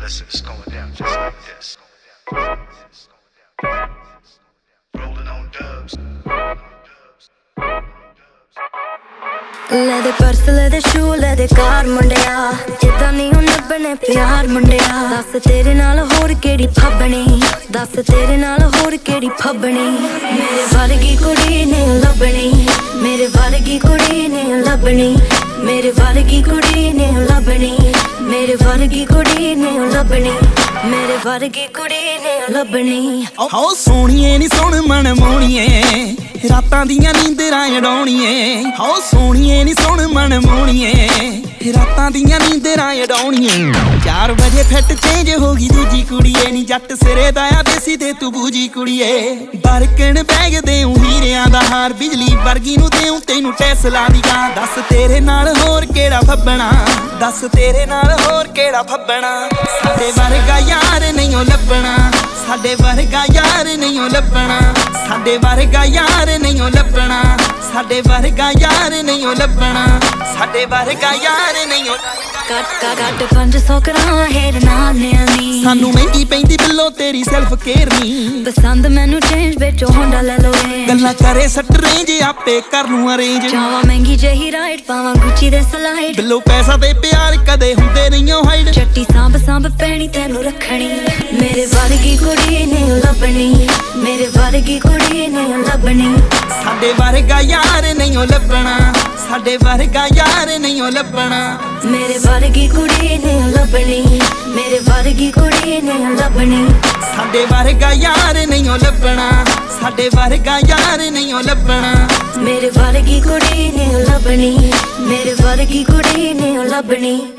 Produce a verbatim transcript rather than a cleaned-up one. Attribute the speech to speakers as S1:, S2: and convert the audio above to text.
S1: listen, it's going down just like this. Rolling on dubs.
S2: ਲੈ ਦੇ purse ਲੈ ਦੇ ਸ਼ੂ ਲੈ ਦੇ ਕਾਰ ਮੁੰਡਿਆ ਜਿੱਦਾਂ ਨਹੀਂ ਉਹ ਲੱਭਣੇ ਪਿਆਰ ਮੁੰਡਿਆ ਦੱਸ ਤੇਰੇ ਨਾਲ ਹੋਰ ਕਿਹੜੀ ਫੱਬਣੀ ਦੱਸ ਤੇਰੇ ਨਾਲ ਹੋਰ ਕਿਹੜੀ ਫੱਬਣੀ ਮੇਰੇ ਵਰਗੀ ਕੁੜੀ ਨੇ ਲੱਭਣੀ ਮੇਰੇ ਵਰਗੀ ਕੁੜੀ ਨੇ ਲੱਭਣੀ ਮੇਰੇ ਵਰਗੀ ਕੁੜੀ ਨੇ ਲੱਭਣੀ ਮੇਰੇ ਵਰਗੀ ਕੁੜੀ ਨੇ ਲੱਭਣੀ ਮੇਰੇ ਵਰਗੀ ਕੁੜੀ ਨੇ ਲੱਭਣੀ
S3: ਹੋ ਸੋਹਣੀਏ ਨੀ ਸੁਣ ਮਨ ਮੋਣੀਏ ਰਾਤਾਂ ਦੀਆਂ ਨੀਂਦਰਾਂ ਉਡਾਉਣੀਏ ਹੋ ਸੋਹਣੀਏ ਨੀ ਸੁਣ ਮਨ ਮੋਣੀਏ ਰਾਤਾਂ ਦੀਆਂ ਨੀਂਦਰਾਂ ਉਡਾਉਣੀਏ ਚਾਰ ਵਜੇ ਫਿੱਟ ਚੇਂਜ ਹੋ ਗਈ ਦੂਜੀ ਕੁੜੀਏ ਨੀ ਜੱਟ ਸਿਰੇ ਦਾ ਆ ਦੇਸੀ ਤੇ ਤੂੰ ਬੂਜੀ ਕੁੜੀਏ ਬਰਕਣ ਬੈਗ ਦੇਉ ਹੀਰਿਆਂ ਦਾ ਹਾਰ ਬਿਜਲੀ ਵਰਗੀ ਨੂੰ ਦੇਉ ਤੈਨੂੰ ਟੈਸਲਾ ਦੀ ਗਾਂ ਦੱਸ ਤੇਰੇ ਨਾਲ ਹੋਰ ਕਿਹੜਾ ਫੱਬਣਾ ਦੱਸ ਤੇਰੇ ਨਾਲ ਹੋਰ ਕਿਹੜਾ ਫੱਬਣਾ ਸਾਡੇ ਵਰਗਾ ਯਾਰ ਨਹੀਂ ਓ ਲੱਭਣਾ ਸਾਡੇ ਵਰਗਾ ਯਾਰ ਨਹੀਂ ਓ ਲੱਭਣਾ ਸਾਡੇ ਵਰਗਾ ਯਾਰ ਨਹੀਂ ਓ ਲੱਭਣਾ ਸਾਡੇ ਵਰਗਾ ਯਾਰ ਨਹੀਂ ਓ ਲੱਭਣਾ ਸਾਡੇ ਵਰਗਾ ਯਾਰ ਨਹੀਂ ਓ
S2: ਕੱਟ ਕੱਟ ਪੰਜ ਸੌ ਕਰਾਂ ਹੇਰ ਨਾਲਿਆਂ ਦੀ
S3: ਸਾਨੂੰ ਮਹਿੰਗੀ ਪੈਂਦੀ ਬਿੱਲੋ ਤੇਰੀ ਸੈਲਫ ਕੇਅਰ ਨੀ
S2: ਪਸੰਦ ਮੈਨੂੰ ਚੇਂਜ ਵਿੱਚ ਹੋਂਡਾ ਲੈ ਲੋ
S3: ਗੱਲਾਂ ਕਰੇ ਸੱਟ ਰੇਂਜ ਆਪੇ ਕਰ ਲੂੰ ਅਰੇਂਜ
S2: ਚਾਵਾ ਮਹਿੰਗੀ ਜਹੀ ਰਾਈਡ ਪਾਵਾਂ ਗੁੱਚੀ ਦੇ ਸਲਾਈਡ
S3: ਬਿੱਲੋ ਪੈਸਾ ਤੇ ਪਿਆਰ ਕਦੇ ਹੁੰਦੇ ਨਹੀਂ ਓ ਹਾਈਡ
S2: ਚੱਟੀ ਸਾਂਭ ਸਾਂਭ ਪੈਣੀ ਤੈਨੂੰ ਰੱਖਣੀ ਮੇਰੇ ਵਰਗੀ ਕੁੜੀ ਨੇ ਲੱਭਣੀ ਮੇਰੇ ਵਰਗੀ ਕੁੜੀ ਨੇ ਲੱਭਣੀ
S3: ਸਾਡੇ ਵਰਗਾ ਯਾਰ ਨਹੀਂ ਓ ਲੱਭਣਾ ਸਾਡੇ ਵਰਗਾ ਯਾਰ ਨਹੀਂ ਓ ਲੱਭਣਾ
S2: ਮੇਰੇ ਵਰਗੀ ਕੁੜੀ ਨੇ ਲੱਭਣੀ ਮੇਰੇ ਵਰਗੀ ਕੁੜੀ ਨੇ ਲੱਭਣੀ
S3: ਸਾਡੇ ਵਰਗਾ ਯਾਰ ਨਹੀਂ ਓ ਲੱਭਣਾ ਸਾਡੇ ਵਰਗਾ ਯਾਰ ਨਹੀਂ ਓ ਲੱਭਣਾ
S2: ਮੇਰੇ ਵਰਗੀ ਕੁੜੀ ਨੇ ਲੱਭਣੀ ਮੇਰੇ ਵਰਗੀ ਕੁੜੀ ਨੇ ਲੱਭਣੀ